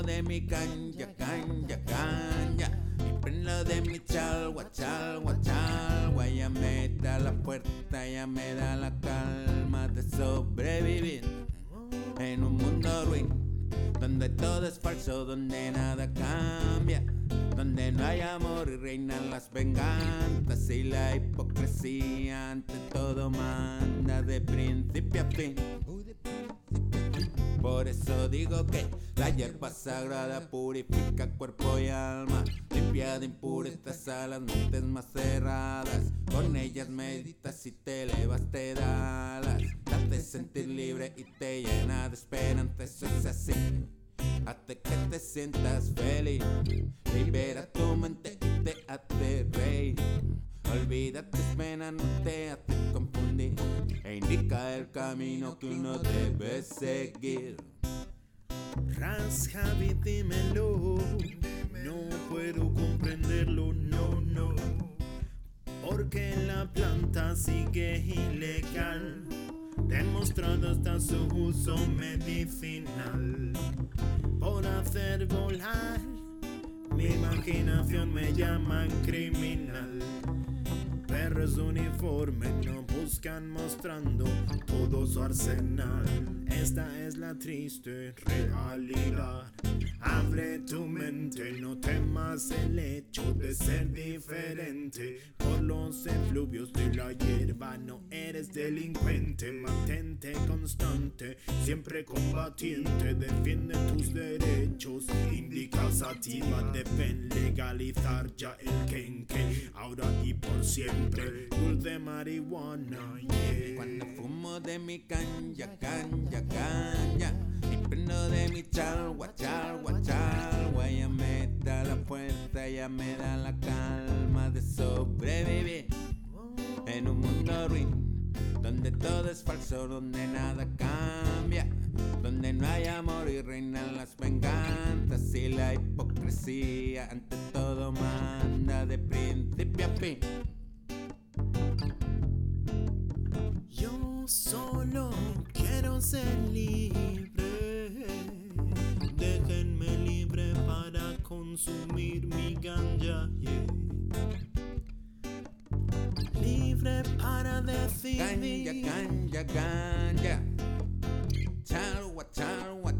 de mi canja, canja, canja. Y prendo de mi chalgua, chalgua, chalgua. Ella me da la puerta, ella me da la calma de sobrevivir en un mundo ruin, donde todo es falso, donde nada cambia, donde no hay amor y reinan las venganzas y la hipocresía ante todo manda de principio a fin. Por eso digo que la hierba sagrada purifica cuerpo y alma, limpia de impurezas a las mentes más cerradas. Con ellas meditas y te elevas, te da alas, te hace sentir libre y te llena de esperanza. Eso es así, hazte que te sientas feliz, libera tu mente y te hace reír. Olvida tus penas, no te hace confundir, e indica el camino que uno debe seguir. Ras Javi, dímelo, no puedo comprenderlo, no, no. Porque la planta sigue ilegal, demostrado hasta su uso medicinal. Por hacer volar mi imaginación me llaman criminal. Perros uniformes no buscan mostrando todo su arsenal. Esta es la triste realidad. Abre tu mente, no temas el hecho de ser diferente. Por los efluvios de la hierba no eres delincuente. Mantente constante, siempre combatiente. Defiende tus derechos, indica sativa. Deben legalizar ya el quenque, ahora y por siempre. Dulce marihuana, yeah. Cuando fumo de mi canja, canja, canja, y prendo de mi chalgua, chalgua, chalgua. Ella me da la fuerza, ella me da la calma de sobrevivir en un mundo ruin, donde todo es falso, donde nada cambia, donde no hay amor y reinan las venganzas y la hipocresía ante todo manda de principio a fin. Yo solo quiero ser libre, déjenme libre para consumir mi ganja, yeah. Libre para decidir. Canja, canja, canja, chalgua, chalgua,